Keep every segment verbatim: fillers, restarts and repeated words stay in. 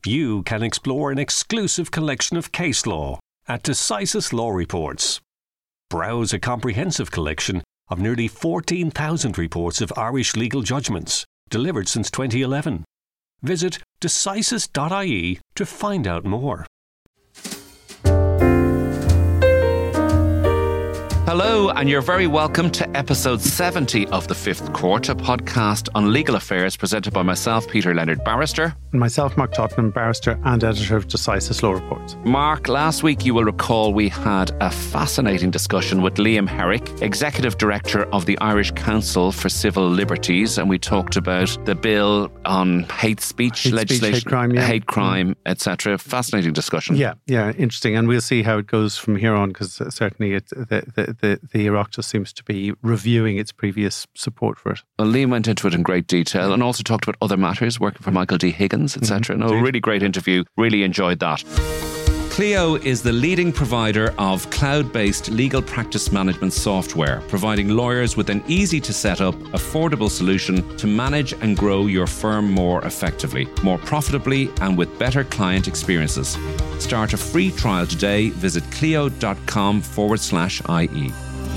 you can explore an exclusive collection of case law at Decisis Law Reports. Browse a comprehensive collection of nearly fourteen thousand reports of Irish legal judgments delivered since twenty eleven. Visit decisis dot I E to find out more. Hello, and you're very welcome to episode seventy of The Fifth Court, a podcast on legal affairs presented by myself, Peter Leonard, barrister. And myself, Mark Tottenham, barrister and editor of Decisis Law Reports. Mark, last week you will recall we had a fascinating discussion with Liam Herrick, Executive Director of the Irish Council for Civil Liberties, and we talked about the bill on hate speech hate legislation, speech, hate crime, yeah. hate crime, et cetera. Fascinating discussion. Yeah, yeah, interesting. And we'll see how it goes from here on, because certainly it, the, the, the, the Oireachtas seems to be reviewing its previous support for it. Well, Liam went into it in great detail and also talked about other matters, working for Michael D. Higgins, et cetera. Mm-hmm. No, a really great interview. Really enjoyed that. Clio is the leading provider of cloud-based legal practice management software, providing lawyers with an easy-to-set-up, affordable solution to manage and grow your firm more effectively, more profitably, and with better client experiences. Start a free trial today. Visit clio.com forward slash IE.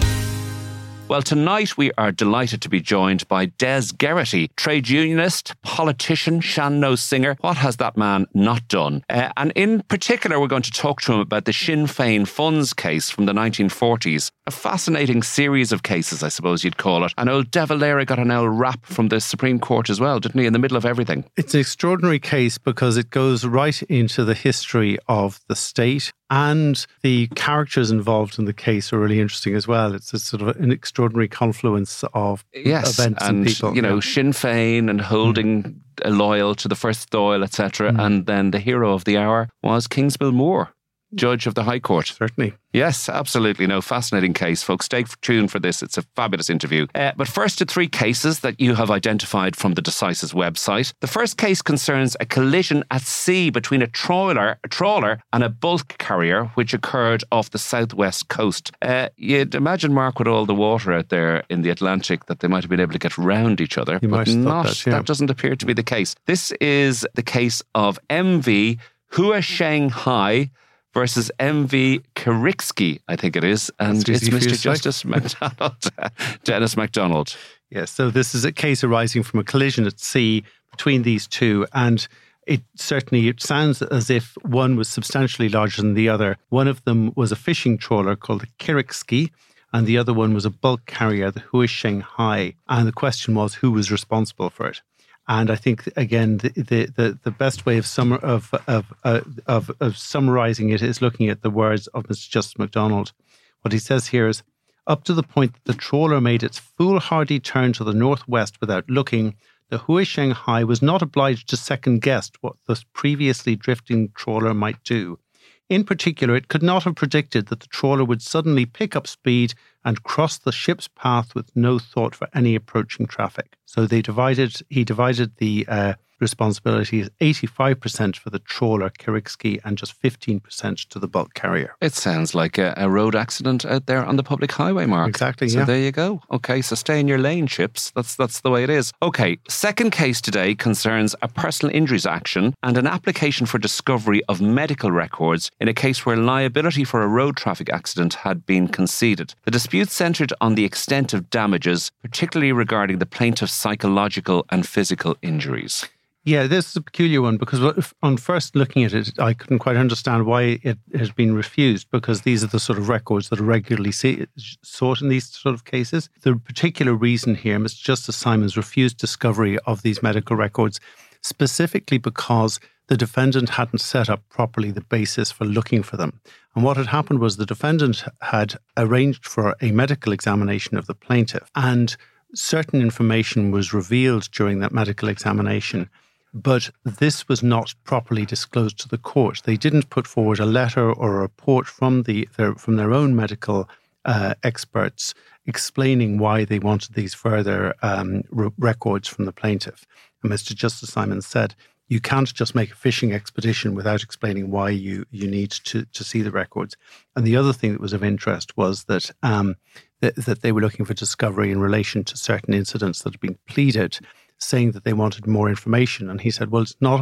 Well, tonight we are delighted to be joined by Des Geraghty, trade unionist, politician, sean-nós singer. What has that man not done? Uh, and in particular, we're going to talk to him about the Sinn Féin funds case from the nineteen forties. A fascinating series of cases, I suppose you'd call it. And old De Valera got an old rap from the Supreme Court as well, didn't he, in the middle of everything? It's an extraordinary case because it goes right into the history of the state. And the characters involved in the case are really interesting as well. It's a sort of an extraordinary confluence of yes, events and, and people. you know, yeah. Sinn Féin and holding mm. loyal to the First Dáil, et cetera. Mm. And then the hero of the hour was Kingsmill Moore, Judge of the High Court. Certainly. Yes, absolutely. No, fascinating case, folks. Stay tuned for this. It's a fabulous interview. Uh, but first to three cases that you have identified from the Decisis website. The first case concerns a collision at sea between a trawler, a trawler and a bulk carrier, which occurred off the southwest coast. Uh, you'd imagine, Mark, with all the water out there in the Atlantic, that they might have been able to get round each other. You but might not, that, yeah. that doesn't appear to be the case. This is the case of M V Hua Shanghai versus M V Kirixki, I think it is. And it's Mister Justice MacDonald, Dennis MacDonald. Yes, so this is a case arising from a collision at sea between these two. And it certainly it sounds as if one was substantially larger than the other. One of them was a fishing trawler called the Kirixki, and the other one was a bulk carrier, the Hua Shanghai. And the question was, who was responsible for it? And I think, again, the the, the, the best way of, summa, of, of, uh, of of summarising it is looking at the words of Mister Justice MacDonald. What he says here is, up to the point that the trawler made its foolhardy turn to the northwest without looking, the Hua Shanghai was not obliged to second-guess what the previously drifting trawler might do. In particular, it could not have predicted that the trawler would suddenly pick up speed and cross the ship's path with no thought for any approaching traffic. So they divided. He divided the uh, responsibilities eighty-five percent for the trawler Kirixki and just fifteen percent to the bulk carrier. It sounds like a, a road accident out there on the public highway, Mark. Exactly, so yeah. there you go. Okay, so stay in your lane, ships. That's that's the way it is. Okay, second case today concerns a personal injuries action and an application for discovery of medical records in a case where liability for a road traffic accident had been conceded. The dispute centred on the extent of damages, particularly regarding the plaintiff's psychological and physical injuries. Yeah, this is a peculiar one because on first looking at it, I couldn't quite understand why it has been refused, because these are the sort of records that are regularly see, sought in these sort of cases. The particular reason here, Mister Justice Simons refused discovery of these medical records specifically because the defendant hadn't set up properly the basis for looking for them. And what had happened was the defendant had arranged for a medical examination of the plaintiff, and certain information was revealed during that medical examination. But this was not properly disclosed to the court. They didn't put forward a letter or a report from the their, from their own medical uh, experts explaining why they wanted these further um, re- records from the plaintiff. And Mister Justice Simons said, you can't just make a fishing expedition without explaining why you, you need to, to see the records. And the other thing that was of interest was that, um, that that they were looking for discovery in relation to certain incidents that had been pleaded, saying that they wanted more information. And he said, well, it's not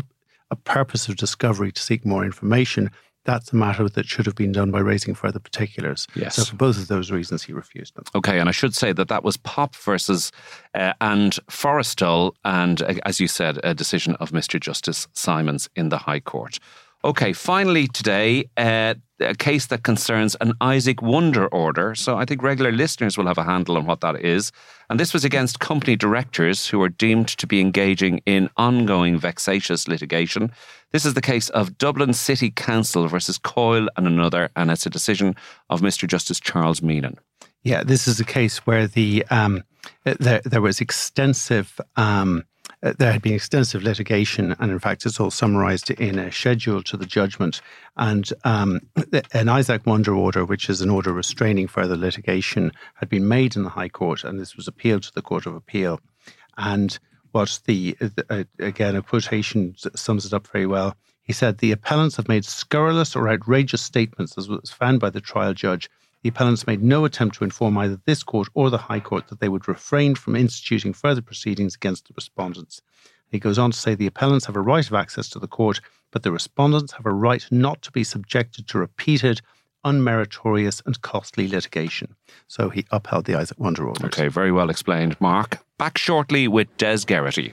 a purpose of discovery to seek more information, that's a matter that should have been done by raising further particulars. Yes. So for both of those reasons, he refused them. Okay, and I should say that that was Popp versus uh, and Forrestal, and uh, as you said, a decision of Mister Justice Simons in the High Court. Okay, finally today, uh, a case that concerns an Isaac Wonder order. So I think regular listeners will have a handle on what that is. And this was against company directors who are deemed to be engaging in ongoing vexatious litigation. This is the case of Dublin City Council versus Coyle and another, and it's a decision of Mister Justice Charles Meenan. Yeah, this is a case where the um, there, there was extensive... Um, Uh, there had been extensive litigation, and in fact, it's all summarised in a schedule to the judgment. And um, an Isaac Wonder order, which is an order restraining further litigation, had been made in the High Court, and this was appealed to the Court of Appeal. And what the, uh, again, a quotation sums it up very well. He said, "The appellants have made scurrilous or outrageous statements, as was found by the trial judge. The appellants made no attempt to inform either this court or the High Court that they would refrain from instituting further proceedings against the respondents." He goes on to say the appellants have a right of access to the court, but the respondents have a right not to be subjected to repeated, unmeritorious and costly litigation. So he upheld the Isaac Wonder orders. Okay, very well explained, Mark. Back shortly with Des Geraghty.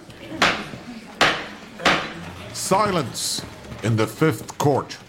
Silence in the Fifth Court.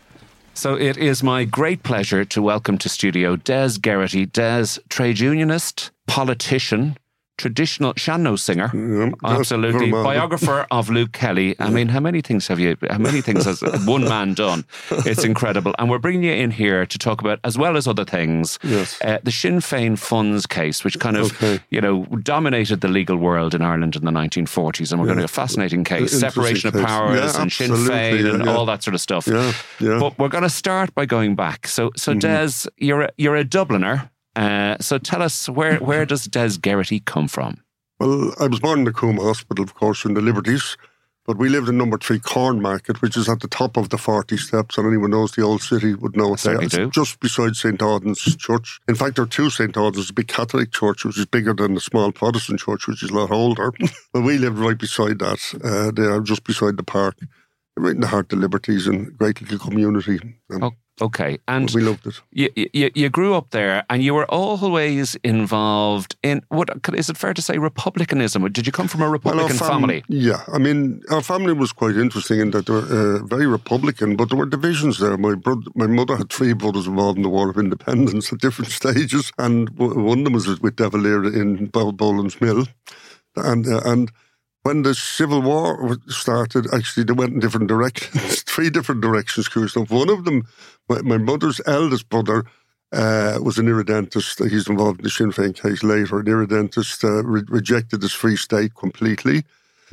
So it is my great pleasure to welcome to studio Des Geraghty. Des, trade unionist, politician, traditional Shanno singer, yeah, absolutely, biographer of Luke Kelly. I mean, how many things have you, how many things has one man done? It's incredible. And we're bringing you in here to talk about, as well as other things, yes. uh, the Sinn Féin funds case, which kind of, okay. you know, dominated the legal world in Ireland in the nineteen forties. And we're yeah. going to a fascinating case, separation case. of powers yeah, and Sinn Féin yeah, and yeah. all that sort of stuff. Yeah, yeah. But we're going to start by going back. So, so mm-hmm. Des, you're a, you're a Dubliner. Uh, so tell us, where, where does Des Geraghty come from? Well, I was born in the Coombe Hospital, of course, in the Liberties, but we lived in number three Cornmarket, which is at the top of the forty steps, and anyone knows the old city would know it there. It's just beside Saint Auden's Church. In fact, there are two Saint Auden's, a big Catholic church, which is bigger than the small Protestant church, which is a lot older. But we lived right beside that, uh, there, just beside the park, right in the heart of the Liberties, and a great little community. And oh, okay, and we loved it. You, you, you grew up there, and you were always involved in, what is it fair to say, republicanism? Did you come from a Republican well, fam- family? Yeah, I mean, our family was quite interesting in that they were uh, very Republican, but there were divisions there. My brother, my mother had three brothers involved in the War of Independence at different stages, and one of them was with De Valera in Bow- Boland's Mill, and uh, and. When the Civil War started, actually, they went in different directions, three different directions, curious enough. One of them, my, my mother's eldest brother, uh, was an irredentist. He's involved in the Sinn Féin case later. An irredentist uh, re- rejected this Free State completely.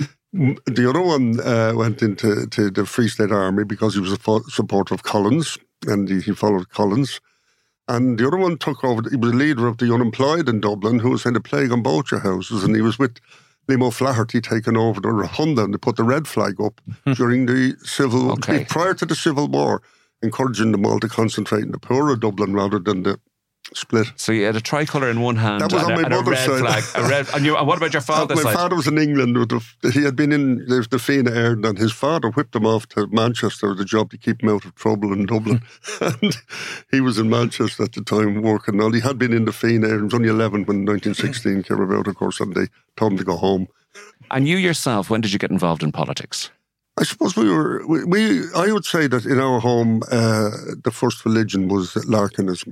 The other one uh, went into to the Free State Army because he was a fo- supporter of Collins, and he, he followed Collins. And the other one took over, he was a leader of the unemployed in Dublin, who was in a plague on both your houses, and he was with Limo Flaherty taking over the Rotunda, and they put the red flag up during the civil, okay. prior to the Civil War, encouraging them all to concentrate in the poor of Dublin rather than the split. So you had a tricolour in one hand that was and, on a, my and a red side. flag. A red, and, you, and what about your father's my side? My father was in England. With the, he had been in the, the Fianna Éireann, and his father whipped him off to Manchester with a job to keep him out of trouble in Dublin. And he was in Manchester at the time working. And he had been in the Fianna Éireann. He was only eleven when nineteen sixteen came about, of course, and they told him to go home. And you yourself, when did you get involved in politics? I suppose we were, we, we I would say that in our home, uh, the first religion was Larkinism.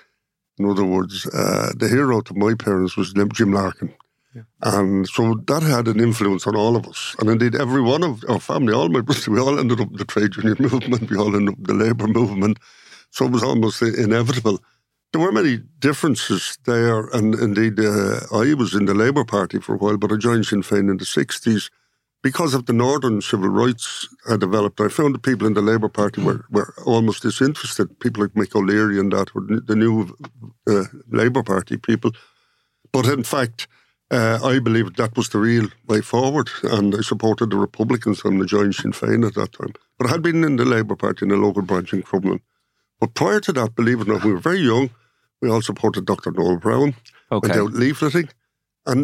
In other words, uh, the hero to my parents was Jim Larkin. Yeah. And so that had an influence on all of us. And indeed, every one of our family, all my brothers, we all ended up in the trade union movement, we all ended up in the labour movement. So it was almost inevitable. There were many differences there, and indeed uh, I was in the Labour Party for a while, but I joined Sinn Féin in the sixties. Because of the Northern civil rights I developed, I found the people in the Labour Party were, were almost disinterested. People like Mick O'Leary and that were the new uh, Labour Party people. But in fact, uh, I believed that was the real way forward, and I supported the Republicans when I joined Sinn Féin at that time. But I had been in the Labour Party in the local branch in Crumlin. But prior to that, believe it or not, we were very young. We all supported Doctor Noel Brown, okay. went out leafleting. And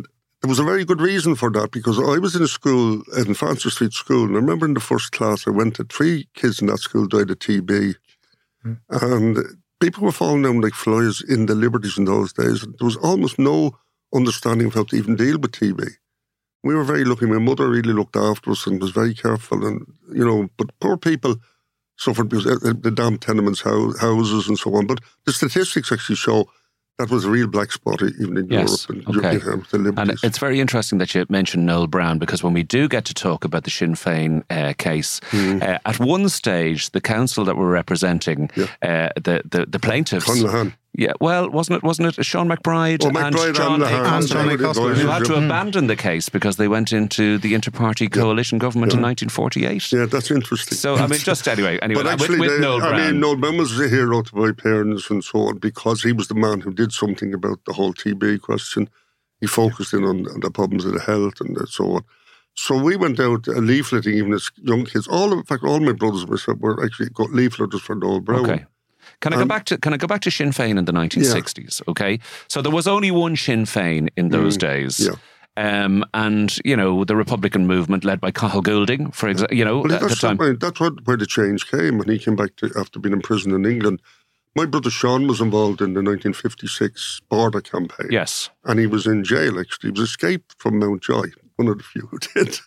there was a very good reason for that, because I was in a school, in Francis Street School, and I remember in the first class I went to, three kids in that school died of T B. Mm. And people were falling down like flies in the Liberties in those days. There was almost no understanding of how to even deal with T B. We were very lucky. My mother really looked after us and was very careful. And, you know, but poor people suffered because the damn tenements, houses and so on. But the statistics actually show that was a real black spot even in yes. Europe and okay. Europe, the Liberties. And it's very interesting that you mentioned Noel Brown, because when we do get to talk about the Sinn Féin uh, case, mm. uh, at one stage, the council that were representing yeah. uh, the, the, the plaintiffs... Conlahan. Yeah, well, wasn't it Wasn't it Sean McBride, oh, and McBride John A. Costello, who had to mm. abandon the case because they went into the inter-party coalition yeah. government yeah. in nineteen forty-eight? Yeah, that's interesting. So, I mean, just anyway, anyway but actually, with, with they, Noel Brown. I mean, Noel Brown was a hero to my parents and so on, because he was the man who did something about the whole T B question. He focused in on, on the problems of the health and so on. So we went out uh, leafleting even as young kids. All, in fact, all my brothers and myself were actually got leafleters for Noel Brown. Okay. Can I go back to Can I go back to Sinn Féin in the nineteen sixties? Yeah. Okay, so there was only one Sinn Féin in those mm, days. Yeah. Um, and, you know, the Republican movement led by Cathal Goulding, for example, you know, well, at the time. That, that's what, where the change came, and he came back to, after being in prison in England. My brother Sean was involved in the nineteen fifty-six border campaign. Yes. And he was in jail, actually. He was escaped from Mountjoy, one of the few who did.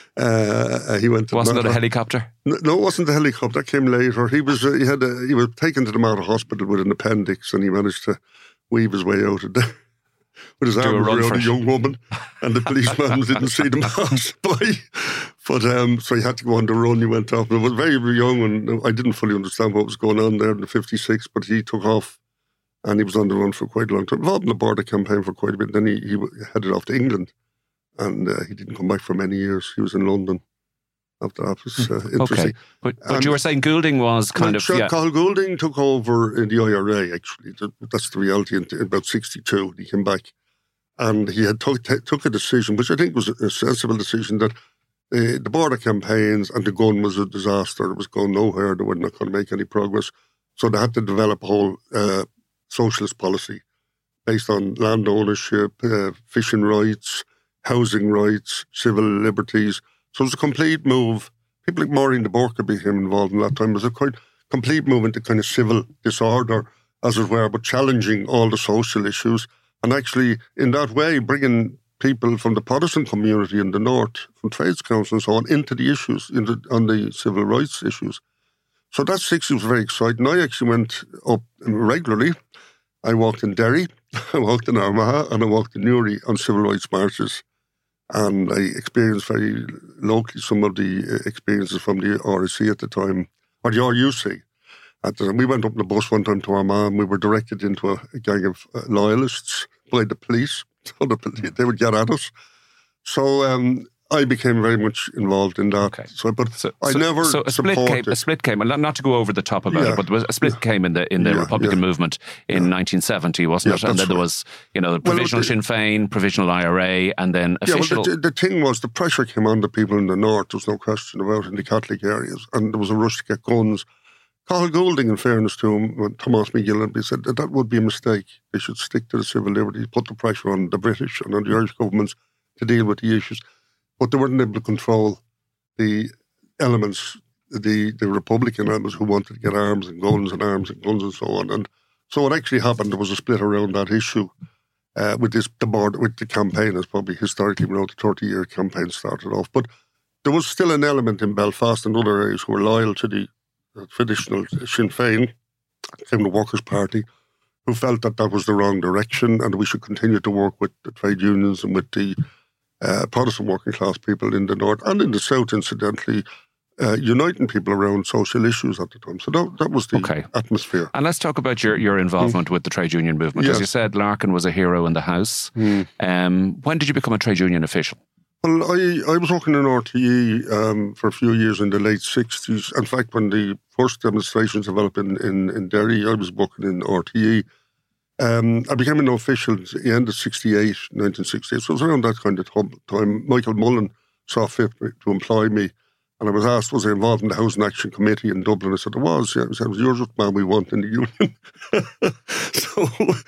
Uh, he went to Wasn't Mata. it a helicopter? No, no, it wasn't a helicopter. That came later. He was uh, he had a, he was taken to the Mata Hospital with an appendix, and he managed to weave his way out of there with his arm around a young woman, and the policeman didn't see them pass by. But um, so he had to go on the run. He went off. I was very, very young, and I didn't fully understand what was going on there in the fifty-six. But he took off, and he was on the run for quite a long time. Involved in the border campaign for quite a bit. Then he, he headed off to England. And uh, he didn't come back for many years. He was in London after that. It was uh, interesting. Okay. But, but you were saying Goulding was kind of... Yeah. Cathal Goulding took over in the I R A, actually. That's the reality. In, in about sixty-two, he came back. And he had took, t- took a decision, which I think was a sensible decision, that uh, the border campaigns and the gun was a disaster. It was going nowhere. They were not going to make any progress. So they had to develop a whole uh, socialist policy based on land ownership, uh, fishing rights, housing rights, civil liberties. So it was a complete move. People like Maureen de Burke became involved in that time. It was a quite complete move into kind of civil disorder, as it were, but challenging all the social issues. And actually, in that way, bringing people from the Protestant community in the north, from trades council and so on, into the issues, into, on the civil rights issues. So that sixty was very exciting. I actually went up regularly. I walked in Derry, I walked in Armagh, and I walked in Newry on civil rights marches. And I experienced very locally some of the experiences from the R I C at the time, or the R U C. At the time. We went up in the bus one time to Armagh, and we were directed into a, a gang of uh, loyalists by the police. So the, they would get at us. So um, I became very much involved in that. Okay. So, but so, I so, never so a split supported. came. A split came, and not to go over the top about yeah. it, but a split yeah. came in the in the yeah, Republican yeah. movement in yeah. nineteen seventy, wasn't yeah, it? And then right. there was, you know, the provisional well, Sinn Féin, provisional I R A, and then official. Yeah, well, the, the thing was, the pressure came on the people in the north. There's no question about it, in the Catholic areas, and there was a rush to get guns. Cathal Goulding, in fairness to him, Thomas McGillen, said that that would be a mistake. They should stick to the civil liberties, put the pressure on the British and on the Irish governments to deal with the issues. But they weren't able to control the elements, the, the Republican elements who wanted to get arms and guns and arms and guns and so on. And so what actually happened, there was a split around that issue uh, with this the board, with the campaign, as probably historically, you know, the thirty-year campaign started off. But there was still an element in Belfast and other areas who were loyal to the the traditional Sinn Féin, came the Workers' Party, who felt that that was the wrong direction and we should continue to work with the trade unions and with the uh, Protestant working class people in the north and in the south, incidentally, uh, uniting people around social issues at the time. So that, that was the okay. atmosphere. And let's talk about your, your involvement mm. with the trade union movement. Yes. As you said, Larkin was a hero in the House. Mm. Um, when did you become a trade union official? Well, I, I was working in R T E um, for a few years in the late sixties. In fact, when the first demonstrations developed in, in, in Derry, I was working in R T E. Um, I became an official at the end of sixty-eight, nineteen sixty-eight. So it was around that kind of time. Michael Mullen saw fit to employ me And I was asked, was I involved in the Housing Action Committee in Dublin? I said, I was. Yeah. I said, you're just the man we want in the union. So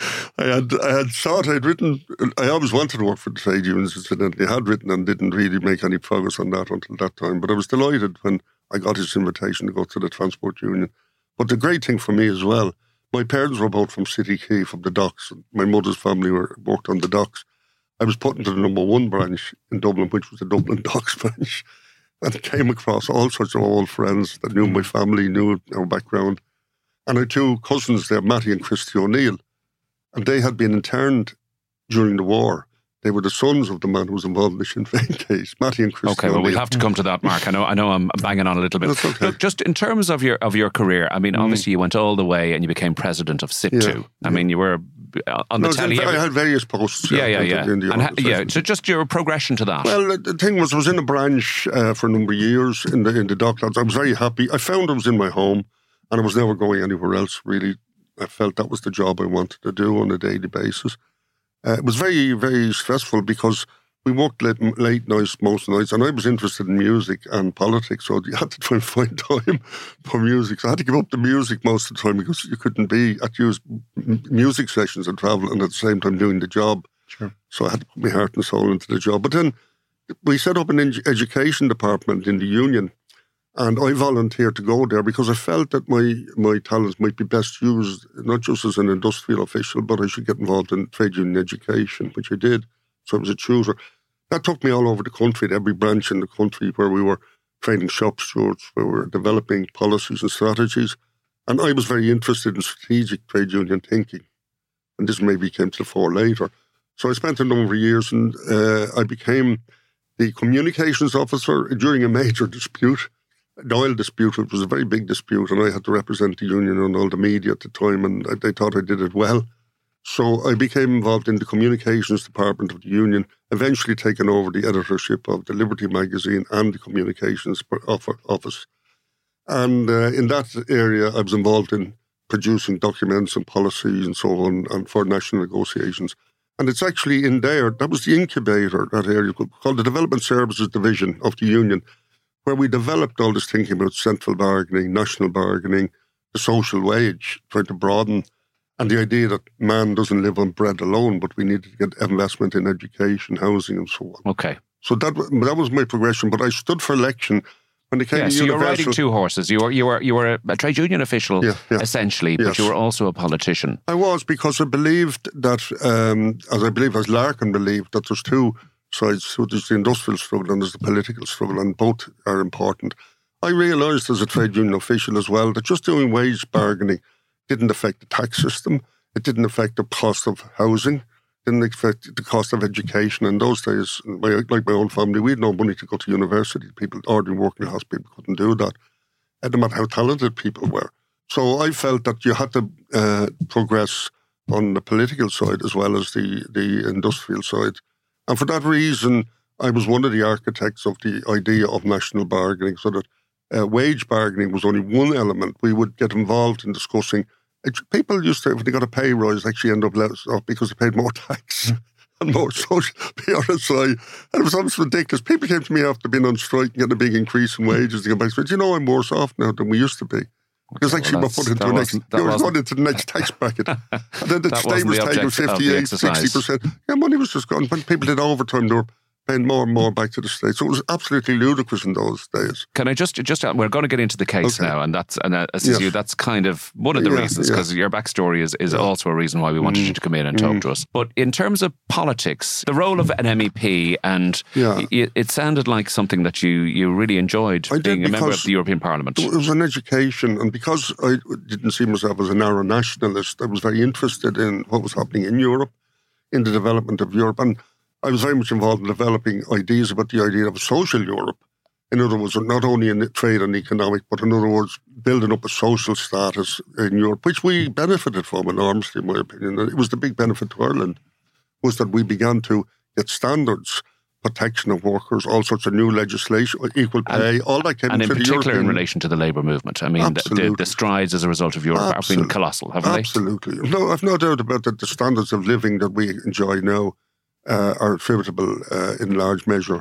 I had I had thought I'd written, I always wanted to work for the trade unions, incidentally. I had written and didn't really make any progress on that until that time. But I was delighted when I got his invitation to go to the Transport Union. But the great thing for me as well, my parents were both from City Key, from the docks. My mother's family were worked on the docks. I was put into the number one branch in Dublin, which was the Dublin Docks branch. And came across all sorts of old friends that knew my family, knew our background. And I had two cousins there, Matty and Christy O'Neill. And they had been interned during the war. They were the sons of the man who was involved in the Sinn Féin case, Matty and Christy Okay, O'Neill. well, we'll have to come to that, Mark. I know I know I'm banging on a little bit. That's okay. Look, just in terms of your of your career, I mean, obviously you went all the way and you became president of SIPTU. Yeah, I yeah. mean, you were on the no, telly. I had various posts. Yeah, yeah, in yeah. the- in the And ha- yeah, organisation. so just your progression to that. Well, the thing was, I was in a branch uh, for a number of years in the in the Dockyards. I was very happy. I found I was in my home, and I was never going anywhere else. Really, I felt that was the job I wanted to do on a daily basis. Uh, it was very, very stressful because we worked late, late nights most nights, and I was interested in music and politics, so you had to try and find time for music. So I had to give up the music most of the time because you couldn't be at use music sessions and travel, and at the same time doing the job. Sure. So I had to put my heart and soul into the job. But then we set up an ed- education department in the union, and I volunteered to go there because I felt that my, my talents might be best used, not just as an industrial official, but I should get involved in trade union education, which I did. So I was a tutor. That took me all over the country, to every branch in the country where we were training shop stewards, where we were developing policies and strategies. And I was very interested in strategic trade union thinking. And this maybe came to the fore later. So I spent a number of years and uh, I became the communications officer during a major dispute, the oil dispute, which was a very big dispute, and I had to represent the union and all the media at the time, and they thought I did it well. So I became involved in the communications department of the union, eventually taking over the editorship of the Liberty magazine and the communications office. And uh, in that area, I was involved in producing documents and policies and so on, and for national negotiations. And it's actually in there, that was the incubator, that area called the Development Services Division of the union, where we developed all this thinking about central bargaining, national bargaining, the social wage, trying to broaden, and the idea that man doesn't live on bread alone, but we needed to get investment in education, housing, and so on. Okay. So that that was my progression. But I stood for election when it came yeah, to so universal. you're riding two horses. You were you were you were a trade union official, Yeah, yeah. essentially, but Yes. you were also a politician. I was, because I believed that, um, as I believe, as Larkin believed, that there's two sides. So there's the industrial struggle and there's the political struggle, and both are important. I realised as a trade union official as well that just doing wage bargaining didn't affect the tax system. It didn't affect the cost of housing. Didn't affect the cost of education. In those days, my, like my own family, we had no money to go to university. People, ordinary working class people, couldn't do that, no matter how talented people were. So I felt that you had to uh, progress on the political side as well as the, the industrial side. And for that reason, I was one of the architects of the idea of national bargaining, so that uh, wage bargaining was only one element. We would get involved in discussing. People used to, when they got a pay rise, actually end up less off because they paid more tax and more social P R S I. And it was almost ridiculous. People came to me after being on strike and getting a big increase in wages. They go back and said, you know, I'm worse off now than we used to be. Because Okay, actually well, we're put into that the next, wasn't- that we were wasn't- put into the next tax bracket. And then the That state wasn't was the taking object of the fifty-eight, exercise. sixty percent. Yeah, money was just gone. When people did overtime, they were paying more and more back to the state. So it was absolutely ludicrous in those days. Can I just just we're going to get into the case Okay. now, and that's and uh, as Yes. you, that's kind of one of the Yeah, reasons, yeah. because your backstory is is Yeah. also a reason why we wanted Mm. you to come in and talk Mm. to us. But in terms of politics, the role of an M E P, and Yeah. it, it sounded like something that you you really enjoyed, I did, being a member of because the European Parliament. It was an education, and because I didn't see myself as a narrow nationalist, I was very interested in what was happening in Europe, in the development of Europe, and I was very much involved in developing ideas about the idea of a social Europe. In other words, not only in trade and economic, but in other words, building up a social status in Europe, which we benefited from enormously, in my opinion. And it was the big benefit to Ireland, was that we began to get standards, protection of workers, all sorts of new legislation, equal pay, all that came And in into the particular in European. relation to the labour movement. I mean, the, the, Absolutely. the strides as a result of Europe have been Absolutely. colossal, haven't they? Absolutely. No, I've no doubt about that. The standards of living that we enjoy now uh, are attributable uh, in large measure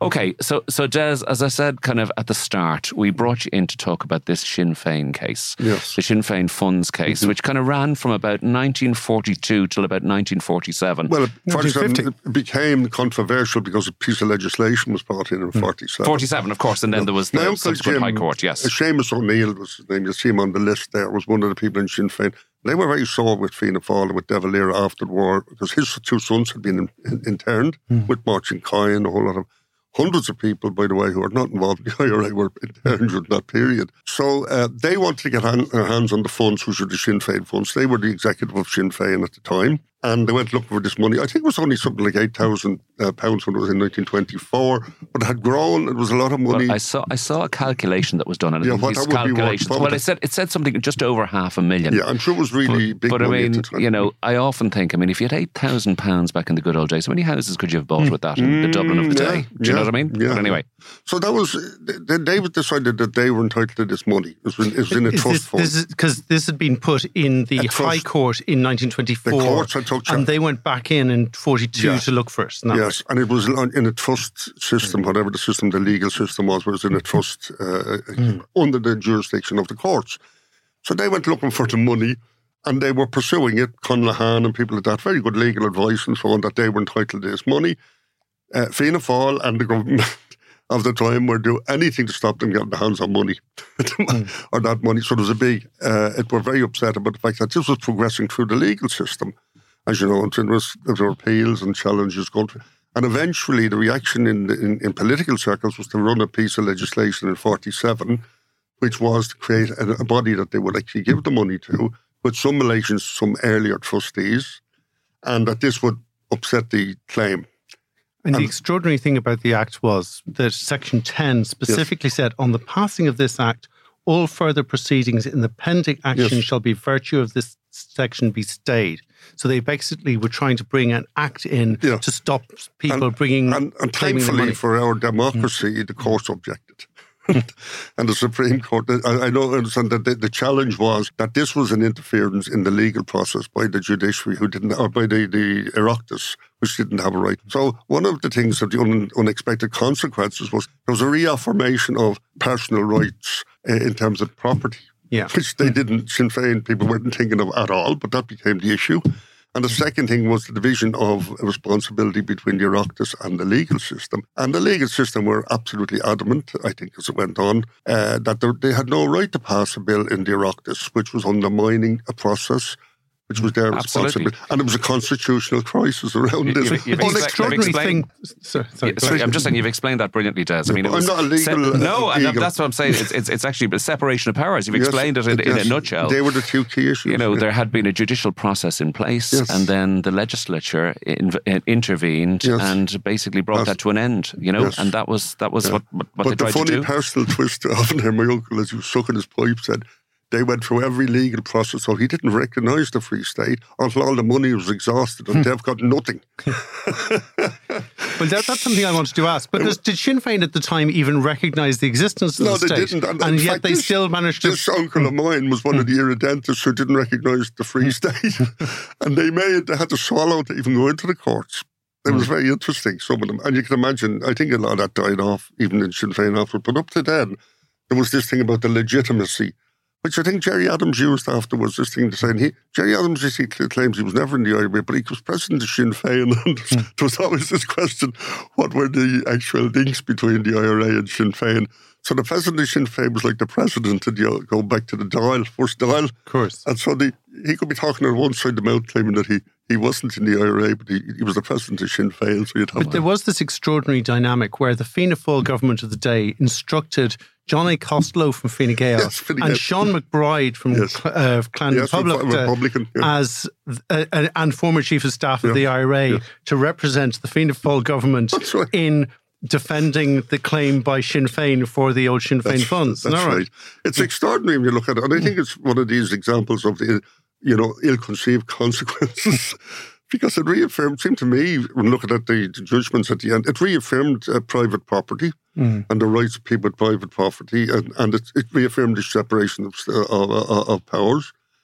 Okay, so so Des, as I said kind of at the start, we brought you in to talk about this Sinn Féin case. Yes. The Sinn Féin funds case, mm-hmm. which kind of ran from about nineteen forty-two till about nineteen forty-seven. Well, it became controversial because a piece of legislation was brought in in mm. forty-seven. forty-seven, of course, and then no. there was the now, subsequent Jim, High Court, yes. Seamus O'Neill was his name. You see him on the list there, was one of the people in Sinn Féin. They were very sore with Fianna Fáil and with De Valera after the war because his two sons had been in, in, interned mm. with Martin Coy and a whole lot of hundreds of people, by the way, who are not involved in the I R A were interned during that period. So uh, they wanted to get hand, their hands on the funds, which were the Sinn Féin funds. They were the executive of Sinn Féin at the time. And they went looking for this money. I think it was only something like eight thousand uh, pounds when it was in nineteen twenty-four, but it had grown. It was a lot of money. Well, I saw I saw a calculation that was done. And yeah, what that would be worth, well, it said it said something just over half a million. Yeah, I'm sure it was really but, big but money I mean, at the time. you know, I often think, I mean, if you had eight thousand pounds back in the good old days, how many houses could you have bought with that in the Dublin of the yeah, day? Do yeah, you know what I mean? Yeah. But anyway. So that was, David decided that they were entitled to this money. It was in, it was in a is trust this, fund. Because this, this had been put in the High Court in nineteen twenty-four. The courts had took and they went back in in forty-two yeah. to look first. Yes, right? and it was in a trust system, whatever the system, the legal system was, was in a trust uh, mm. under the jurisdiction of the courts. So they went looking for the money and they were pursuing it, Conlahan and people like that, very good legal advice and so on, that they were entitled to this money. Uh, Fianna Fáil and the government of the time were doing anything to stop them getting their hands on money mm. or that money. So there was a big, uh, it were very upset about the fact that this was progressing through the legal system. As you know, there was there were appeals and challenges going through. And eventually the reaction in, the, in in political circles was to run a piece of legislation in forty-seven, which was to create a, a body that they would actually give the money to, with some relations to some earlier trustees, and that this would upset the claim. And, and the Um, extraordinary thing about the Act was that Section ten specifically yes. said, on the passing of this Act, all further proceedings in the pending action Yes. shall be virtue of this section be stayed. So they basically were trying to bring an act in Yeah. to stop people and, bringing and, and claiming the thankfully money. for our democracy, mm. the courts objected. And the Supreme Court, I, I know, understand that the, the challenge was that this was an interference in the legal process by the judiciary, who didn't, or by the, the Oireachtas, which didn't have a right. So one of the things of the un, unexpected consequences was there was a reaffirmation of personal rights uh, in terms of property. Yeah. Which they didn't, Sinn Féin people weren't thinking of at all, but that became the issue. And the second thing was the division of responsibility between the Oireachtas and the legal system. And the legal system were absolutely adamant, I think, as it went on, uh, that they had no right to pass a bill in the Oireachtas, which was undermining a process which was their Absolutely. responsibility. And it was a constitutional crisis around You- this. you've- you've Well, the explained- extraordinary explained- thing... Sorry, sorry, Yeah, sorry, I'm just saying you've explained that brilliantly, Des. I mean, it I'm was not a legal- se- no, and legal. that's what I'm saying. It's, it's it's actually a separation of powers. You've Yes, explained it in, in a yes, nutshell. They were the two key issues. You know, yeah. there had been a judicial process in place, Yes. and then the legislature in, in, intervened Yes. and basically brought Yes. that to an end. You know, Yes. and that was that was Yeah. what what, what But they the tried to funny do. personal twist, I often hear my uncle, as he was sucking his pipe, said they went through every legal process, so he didn't recognise the Free State until all the money was exhausted and they've got nothing. Well, that, that's something I wanted to ask. But does, did Sinn Féin at the time even recognise the existence of No, the they state? didn't. And, And, in yet fact, they this- still managed to... This uncle of mine was one of the irredentists who didn't recognise the Free State. And they made, they had to swallow to even go into the courts. It was very interesting, some of them. And you can imagine, I think a lot of that died off, even in Sinn Féin afterward. But up to then, there was this thing about the legitimacy, which I think Jerry Adams used afterwards, this thing to say, and he, Jerry Adams he claims he was never in the I R A, but he was president of Sinn Féin, and mm. there was always this question, what were the actual links between the I R A and Sinn Féin? So the president of Sinn Féin was like the president, and you go back to the Dáil, first Dáil. Of course. And so the, he could be talking on one side of the mouth, claiming that he, he wasn't in the I R A, but he, he was the president of Sinn Féin, so you'd have But there was this extraordinary dynamic where the Fianna Fáil government of the day instructed John A. Costello from Fine Gael Yes, Fine Gael. and Sean McBride from Yes. uh, Clan Yes, Republic Repu- Republican, yeah. as uh, uh, and former chief of staff of Yeah, the I R A yeah. to represent the Fianna Fáil government That's right. in defending the claim by Sinn Féin for the old Sinn Féin That's, funds. that's Isn't that right. It's extraordinary when you look at it. And I think it's one of these examples of the, you know, ill-conceived consequences. Because it reaffirmed, seemed to me, when looking at the, the judgments at the end, it reaffirmed uh, private property mm. and the rights of people with private property, and, and it, it reaffirmed the separation of, uh, of, of powers.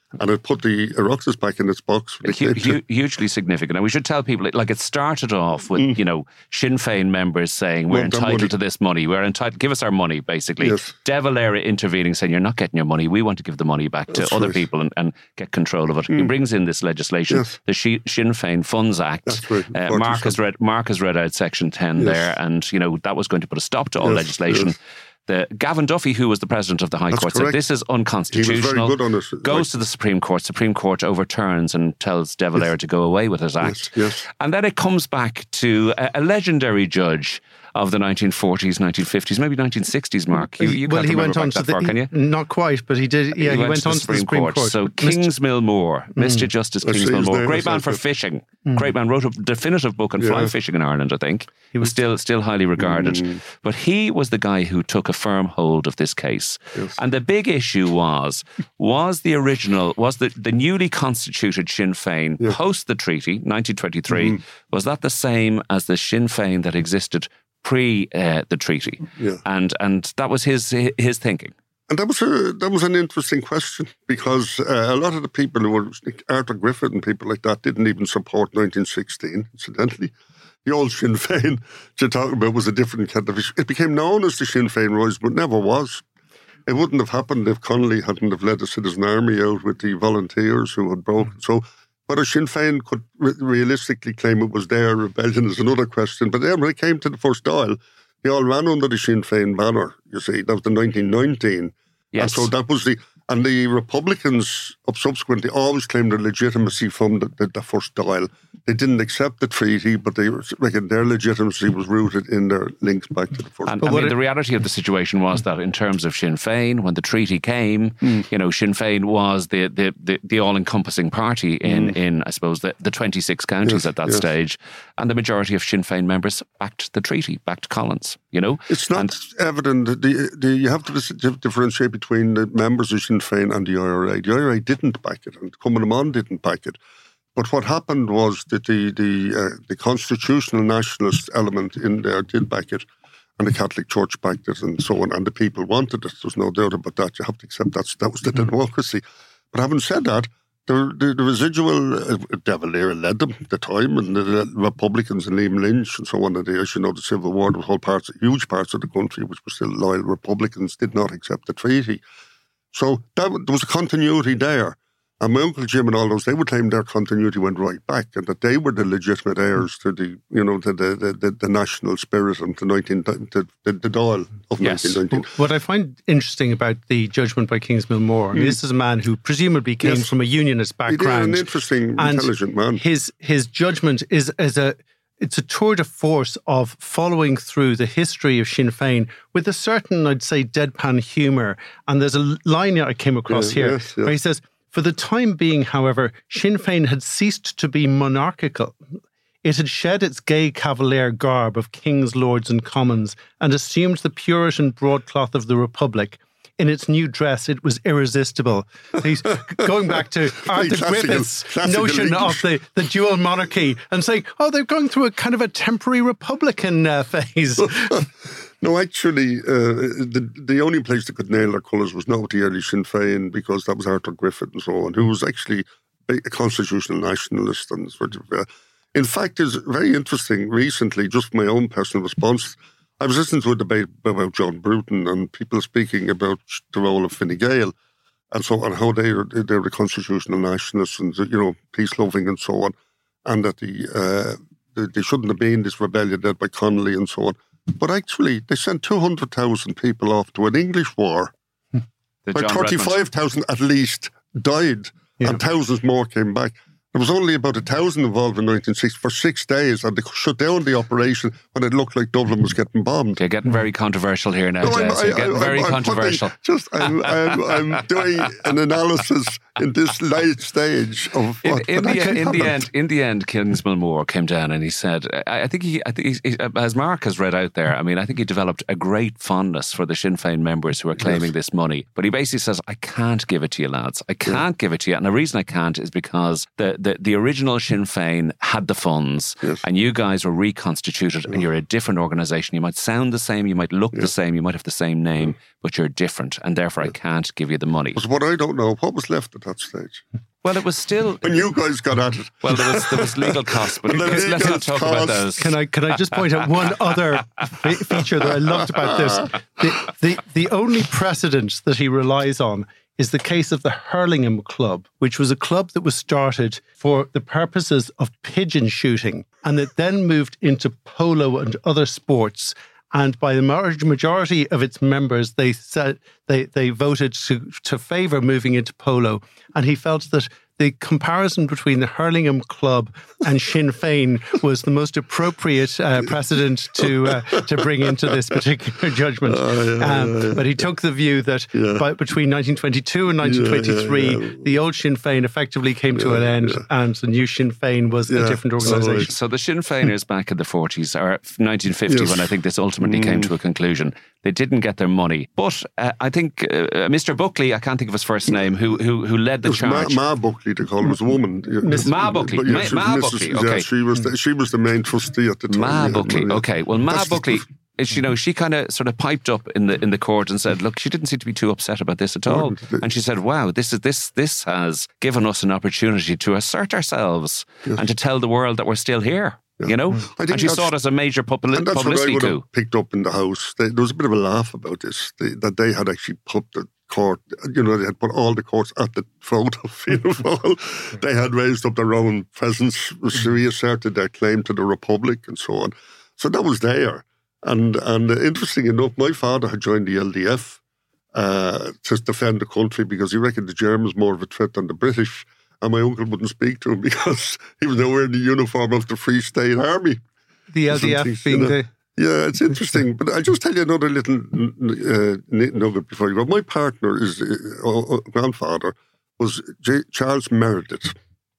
And it put the Oireachtas back in its box. Hu- hu- hugely significant. And we should tell people, like, it started off with, mm. you know, Sinn Féin members saying, we're Want entitled to this money. We're entitled, give us our money, basically. Yes. De Valera intervening, saying, you're not getting your money. We want to give the money back to That's other right. people and, and get control of it. Mm. He brings in this legislation, yes. the Sinn Féin Funds Act. That's right. Uh, Mark, has read, Mark has read out Section ten yes. there, and, you know, that was going to put a stop to all yes. legislation. Yes. The Gavin Duffy, who was the president of the High That's Court, correct. said this is unconstitutional. He was very good on it. Goes right. to the Supreme Court. Supreme Court overturns and tells De Valera yes. to go away with his act. Yes, yes. And then it comes back to a, a legendary judge of the nineteen forties, nineteen fifties, maybe nineteen sixties, Mark. You, you well, can't he went on to the, far, can you? Not quite, but he did. Yeah, he, he went, went on to the Supreme, Supreme Court. Court. So Kingsmill Moore, mm. Mister Justice Kingsmill Moore, great man for fishing. Mm. Great man, wrote a definitive book on yeah. fly fishing in Ireland, I think. He was still still highly regarded. Mm. But he was the guy who took a firm hold of this case. Yes. And the big issue was, was the original, was the, the newly constituted Sinn Féin yeah. post the treaty, nineteen twenty-three, mm. was that the same as the Sinn Féin that existed pre uh, the treaty? Yeah. And and that was his his thinking. And that was a that was an interesting question, because uh, a lot of the people who were, like Arthur Griffith and people like that, didn't even support nineteen sixteen, incidentally. The old Sinn Féin you're talking about was a different kind of issue. It became known as the Sinn Féin Rise, but never was. It wouldn't have happened if Connolly hadn't have led the Citizen Army out with the volunteers who had broken. So whether Sinn Féin could re- realistically claim it was their rebellion is another question. But then when it came to the first Dáil, they all ran under the Sinn Féin banner, you see. That was the nineteen nineteen. Yes. And so that was the... And the Republicans of subsequently always claimed their legitimacy from the, the, the first Dáil. They didn't accept the treaty, but they reckon their legitimacy was rooted in their links back to the first. And I mean, the reality of the situation was that in terms of Sinn Féin, when the treaty came, mm. you know, Sinn Féin was the the, the, the all-encompassing party in, mm. in I suppose, the, the twenty-six counties yes, at that yes. stage. And the majority of Sinn Féin members backed the treaty, backed Collins, you know. It's not and, evident. The, the, you have to differentiate between the members of Sinn Féin and the I R A. The I R A didn't back it, and Cumann Món didn't back it. But what happened was that the the, uh, the constitutional nationalist element in there did back it, and the Catholic Church backed it, and so on, and the people wanted it. There's no doubt about that. You have to accept that. That was the mm-hmm. democracy. But having said that, the, the, the residual, uh, De Valera led them at the time, and the Republicans and Liam Lynch and so on, and the, as you know, the Civil War, the whole parts, huge parts of the country, which were still loyal Republicans, did not accept the treaty. So that, there was a continuity there. And my Uncle Jim and all those, they would claim their continuity went right back, and that they were the legitimate heirs to the, you know, to the the, the, the national spirit and the nineteen to the, the Dáil of yes. nineteen nineteen. What I find interesting about the judgment by Kingsmill Moore, mm. this is a man who presumably came yes. from a unionist background. He did, an interesting, intelligent man. His his judgment is as a it's a tour de force of following through the history of Sinn Féin with a certain, I'd say, deadpan humour. And there's a line I came across yeah, here yes, yes. where he says, for the time being, however, Sinn Féin had ceased to be monarchical. It had shed its gay cavalier garb of kings, lords and commons and assumed the Puritan broadcloth of the Republic. In its new dress, it was irresistible. He's going back to Arthur classical, Griffith's classical notion English. of the, the dual monarchy and saying, oh, they're going through a kind of a temporary Republican uh, phase. No, actually, uh, the the only place that could nail their colours was not the early Sinn Féin, because that was Arthur Griffith and so on, who was actually a constitutional nationalist and sort of. Uh, in fact, it's very interesting. Recently, just my own personal response, I was listening to a debate about John Bruton and people speaking about the role of Fine Gael and so on, how they are they're the constitutional nationalists and, you know, peace loving and so on, and that the uh, they, they shouldn't have been this rebellion led by Connolly and so on. But actually, they sent two hundred thousand people off to an English war. Where thirty-five thousand at least died, yeah. and thousands more came back. There was only about a thousand involved in nineteen sixty for six days, and they shut down the operation when it looked like Dublin was getting bombed. You're getting very controversial here now, no, Des. I, You're getting I, very I'm, controversial. I'm just, I'm, I'm, I'm doing an analysis in this late stage of what. In, in, the, in the end, in the end, Kingsmill Moore came down and he said, I, I think he, I think he, as Mark has read out there, I mean, I think he developed a great fondness for the Sinn Féin members who are claiming yes. this money. But he basically says, I can't give it to you, lads. I can't yeah. give it to you, and the reason I can't is because the the, the original Sinn Féin had the funds, yes. and you guys were reconstituted, yeah. and you're a different organisation. You might sound the same, you might look yeah. the same, you might have the same name, yeah. but you're different, and therefore yeah. I can't give you the money. But what I don't know, what was left at that stage. Well, it was still when you guys got at it. Well, there was there was legal costs, but let's, let's not talk cost. about those. Can I can I just point out one other fe- feature that I loved about this? The, the the only precedent that he relies on is the case of the Hurlingham Club, which was a club that was started for the purposes of pigeon shooting, and it then moved into polo and other sports. And by the majority of its members, they said they, they voted to, to favour moving into polo. And he felt that the comparison between the Hurlingham Club and Sinn Féin was the most appropriate uh, precedent to uh, to bring into this particular judgment. Oh, yeah, um, yeah, yeah. But he took the view that yeah. by, between nineteen twenty-two and nineteen twenty-three, yeah, yeah, yeah. the old Sinn Féin effectively came yeah, to an end, yeah. and the new Sinn Féin was yeah. a different organisation. So the Sinn Féiners back in the forties, or nineteen fifty, yes. when I think this ultimately mm. came to a conclusion, they didn't get their money. But uh, I think uh, Mister Buckley, I can't think of his first name, who who, who led the charge. Ma, Ma Buckley, to call her, was a woman. Missus Ma Buckley. Yeah, Ma, Ma Buckley, okay. Yeah, she was the, she was the main trustee at the time. Ma yeah, Buckley, yeah. okay. Well, Ma That's Buckley, the, you know, she kind of sort of piped up in the in the court and said, look, she didn't seem to be too upset about this at all. And she said, wow, this is this this has given us an opportunity to assert ourselves yes. and to tell the world that we're still here. Yeah. You know, and she saw it as a major publi- and that's publicity what I would coup. Have picked up in the House. They, there was a bit of a laugh about this, they, that they had actually put the court, you know, they had put all the courts at the throat of Fianna Fáil. They had raised up their own presence, reasserted their claim to the Republic and so on. So that was there. And and interesting enough, my father had joined the L D F uh, to defend the country because he reckoned the Germans more of a threat than the British. And my uncle wouldn't speak to him because he was now wearing the uniform of the Free State Army. The L D F being you know. the... Yeah, it's interesting. But I'll just tell you another little uh, nugget before you go. My partner, is uh, grandfather, was J- Charles Meredith,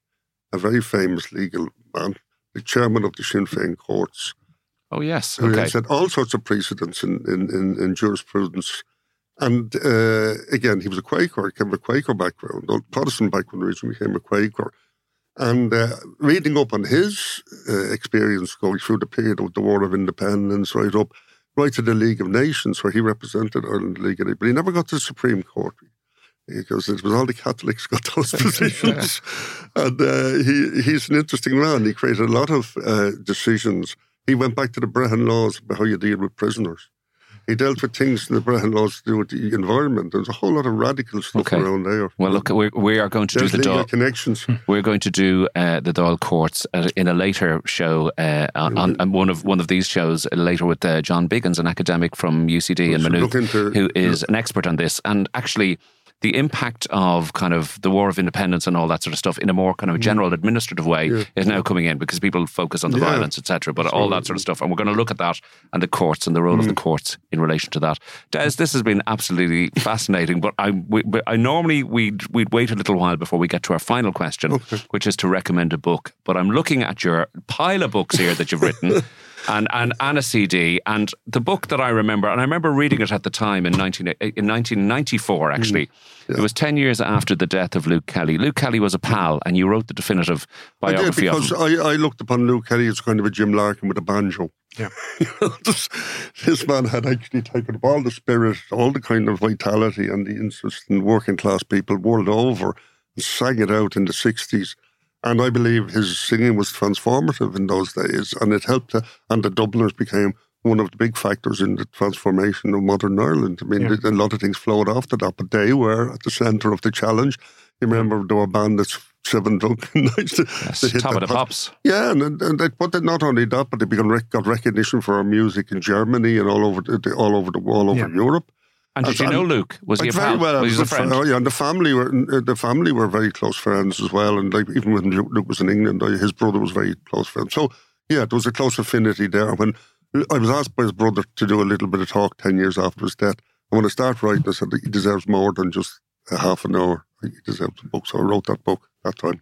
a very famous legal man, the chairman of the Sinn Féin courts. Oh, yes. Who okay. set all sorts of precedents in, in, in, in jurisprudence. And uh, again, he was a Quaker. He came from a Quaker background, a Protestant background originally, became a Quaker. And uh, reading up on his uh, experience going through the period of the War of Independence, right up, right to the League of Nations, where he represented Ireland, the League of Nations. But he never got to the Supreme Court because it was all the Catholics got those positions. yeah. And uh, he he's an interesting man. He created a lot of uh, decisions. He went back to the Brehon laws about how you deal with prisoners. He dealt with things in the Brehon laws to do with the environment. There's a whole lot of radical stuff okay. around there. Well, look, we're, we are going to There's do the Dáil connections. We're going to do uh, the Dáil courts uh, in a later show uh, on, on, on one of one of these shows uh, later with uh, John Biggins, an academic from U C D in Maynooth, who is yeah. an expert on this. And actually, the impact of kind of the War of Independence and all that sort of stuff in a more kind of general administrative way yeah. is now coming in because people focus on the yeah. violence, et cetera. But all that sort of stuff, and we're going to look at that and the courts and the role mm. of the courts in relation to that. Des, this has been absolutely fascinating. But I, we, I normally we'd we'd wait a little while before we get to our final question, okay. which is to recommend a book. But I'm looking at your pile of books here that you've written. And, and and a C D, and the book that I remember, and I remember reading it at the time in nineteen in nineteen ninety-four. Actually, mm, yeah. it was ten years after the death of Luke Kelly. Luke Kelly was a pal, and you wrote the definitive biography I did, because of him. I, I looked upon Luke Kelly as kind of a Jim Larkin with a banjo. Yeah, this, this man had actually taken up all the spirit, all the kind of vitality, and the interest in working class people world over, and sang it out in the sixties. And I believe his singing was transformative in those days, and it helped to, and the Dubliners became one of the big factors in the transformation of modern Ireland. I mean, yeah. a lot of things flowed after that, but they were at the centre of the challenge. You remember there were bandits, seven drunken nights. Yes, Top of the Pops. Yeah, and, and they, but not only that, but they began got recognition for our music in Germany and all over the, all over the all over yeah. Europe. And did you know Luke? Was he a very pal? well? Was he a friend? Oh, yeah, and the family were the family were very close friends as well. And like, even when Luke was in England, his brother was very close friend. So yeah, there was a close affinity there. When I was asked by his brother to do a little bit of talk ten years after his death, and when I started writing, I said he deserves more than just a half an hour. He deserves a book, so I wrote that book that time.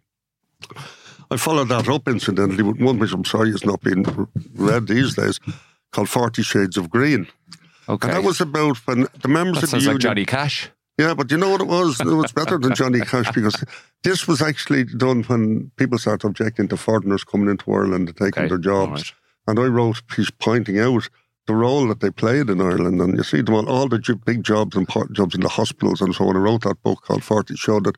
I followed that up, incidentally, with one which I'm sorry is not being read these days, called Forty Shades of Green. Okay. And that was about when the members that of the sounds union... like Johnny Cash. Yeah, but you know what it was? It was better than Johnny Cash because this was actually done when people started objecting to foreigners coming into Ireland and taking okay. their jobs. Right. And I wrote a piece pointing out the role that they played in Ireland. And you see them all, all the big jobs and jobs in the hospitals and so on. I wrote that book called forty, showed that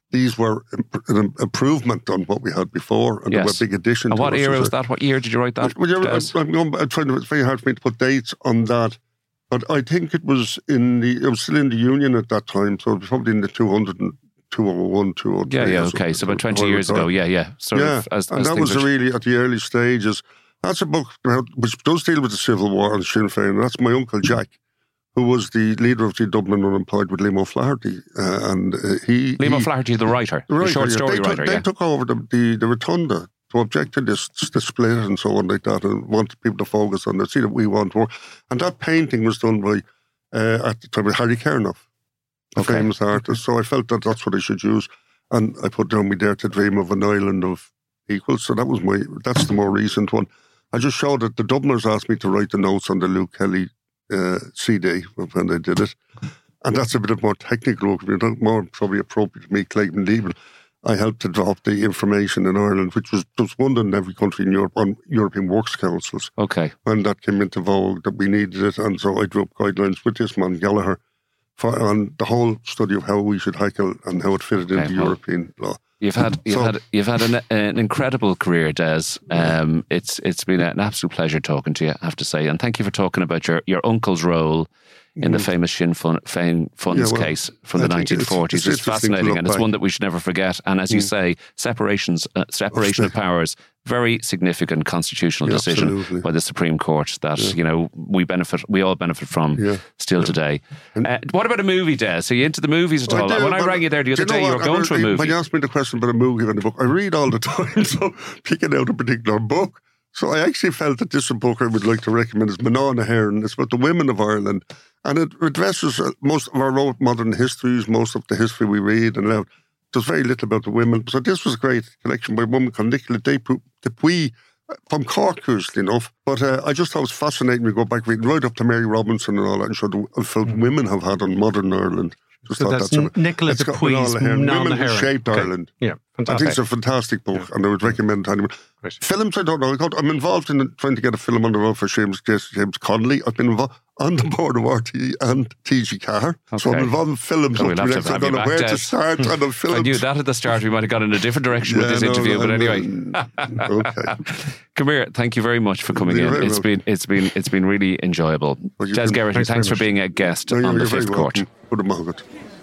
these were imp- an improvement on what we had before, and yes. they were a big addition. And to what us era as was a- that? What year did you write that? Well, yeah, Des? I'm, I'm, I'm trying to, it's very hard for me to put dates on that, but I think it was in the, it was still in the Union at that time, so it was probably in the two hundred and two oh one, two oh three. Yeah, yeah, or okay. something, So about twenty around years that. ago. Yeah, yeah. Sort yeah, of as, and as that things was are- really at the early stages. That's a book which does deal with the Civil War and Sinn Féin, and that's my Uncle Jack, who was the leader of the Dublin Unemployed with Liam O'Flaherty. Uh, and uh, he... Liam he, O'Flaherty, the writer, the, the writer, short yeah. story they took, writer, They yeah. took over the, the, the Rotunda to object to this the split and so on like that, and wanted people to focus on it, see that we want more. And that painting was done by, uh, at the time, Harry Kernoff, the Okay. famous artist. So I felt that that's what I should use. And I put down, we dare to dream of an island of equals. So that was my, that's the more recent one. I just showed that the Dubliners asked me to write the notes on the Luke Kelly uh, C D when they did it. And that's a bit of more technical work, more probably appropriate to me, Clayton Lieben. I helped to develop the information in Ireland, which was just one in every country in Europe on European Works Councils. Okay. When that came into vogue, that we needed it. And so I drew up guidelines with this man, Gallagher, for, on the whole study of how we should heckle and how it fitted Okay, into well, European law. You've had you've So- had you've had an, an incredible career, Des. Um, it's it's been an absolute pleasure talking to you, I have to say, and thank you for talking about your, your uncle's role in the famous Sinn Fun, Féin Funds Yeah, well, case from I the think nineteen forties. it's- It's, it's interesting to fascinating, look and it's back. one that we should never forget. And as you say, separations uh, separation of powers, very significant constitutional Yeah, decision absolutely. by the Supreme Court that you know we benefit, we all benefit from Yeah. still today. Uh, what about a movie, Des? Are you into the movies at all? do, when I but rang you there the do other know day, you what? were going to a I- movie. When you asked me the question about a movie and a book, I read all the time, so picking out a particular book. So I actually felt that this is a book I would like to recommend. It's Manana Heron. It's about the women of Ireland. And it addresses uh, most of our old modern histories, most of the history we read. And now there's very little about the women. So this was a great collection by a woman called Nicola Dupuy from Cork, curiously enough. But uh, I just thought it was fascinating to go back reading right up to Mary Robinson and all that and show the effect Mm. women have had on modern Ireland. Just So thought that's a- Nicola it's got Dupuy's Manana Heron. Manana Women Who Heron. Shaped Okay. Ireland. Yeah, I fantastic. think it's a fantastic book, and I would recommend it to anyone. Great. Films, I don't know. I got, I'm involved in trying to get a film on the road for James, James Connolly. I've been involved on the board of R T and T G Carr. So Okay. I'm involved in films. Well, up we'll to have to next. I have don't you know back, where Des. to start on the If films. I knew that at the start, we might have gone in a different direction with Yeah, this no, interview. no, but no, anyway, no. Okay. come here. Thank you very much for coming You're in. very It's welcome. been it's been it's been really enjoyable. Well, you Des can- Geraghty, Thanks thanks, very for much. being a guest No, you're, on the you're very Fifth Court. welcome. Good among it.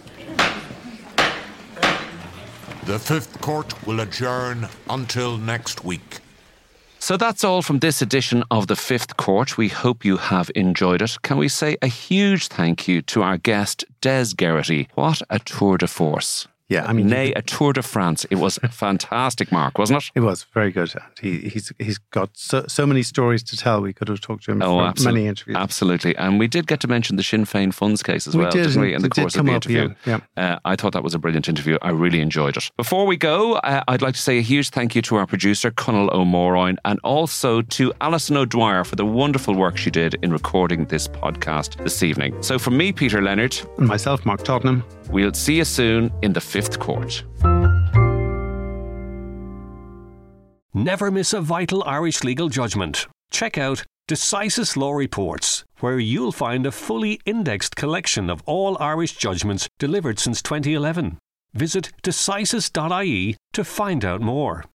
The Fifth Court will adjourn until next week. So that's all from this edition of the Fifth Court. We hope you have enjoyed it. Can we say a huge thank you to our guest, Des Geraghty? What a tour de force. Yeah, I mean, Nay, a Tour de France. It was fantastic, Mark, wasn't it? It was very good. And he, he's he's got so, so many stories to tell. We could have talked to him Oh, for absolutely. many interviews. Absolutely. And we did get to mention the Sinn Féin Funds case as We well, did, didn't we, in the it did course of come the up, interview. yeah, Uh, I thought that was a brilliant interview. I really enjoyed it. Before we go, uh, I'd like to say a huge thank you to our producer, Conal O'Moroyne, and also to Alison O'Dwyer for the wonderful work she did in recording this podcast this evening. So from me, Peter Leonard, And myself, Mark Tottenham. we'll see you soon in the Fifth Court. Never miss a vital Irish legal judgment. Check out Decisis Law Reports, where you'll find a fully indexed collection of all Irish judgments delivered since twenty eleven. Visit decisis dot I E to find out more.